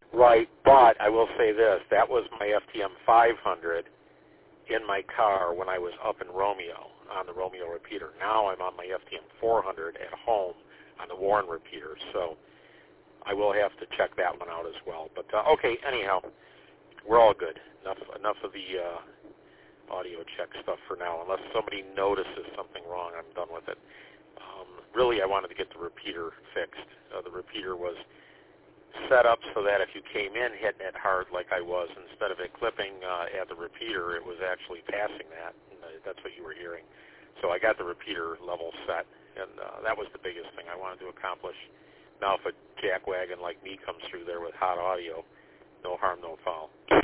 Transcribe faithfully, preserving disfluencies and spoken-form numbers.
Right, but I will say this. That was my F T M five hundred in my car when I was up in Romeo on the Romeo repeater. Now I'm on my F T M four hundred at home on the Warren repeater, so I will have to check that one out as well. But, uh, okay, anyhow, we're all good. Enough enough of the uh, audio check stuff for now. Unless somebody notices something wrong, I'm done with it. Um, really, I wanted to get the repeater fixed. Uh, the repeater was set up so that if you came in hitting it hard like I was, instead of it clipping uh, at the repeater, it was actually passing that, and uh, that's what you were hearing. So I got the repeater level set, and uh, that was the biggest thing I wanted to accomplish. Now if a jackwagon like me comes through there with hot audio, no harm, no foul.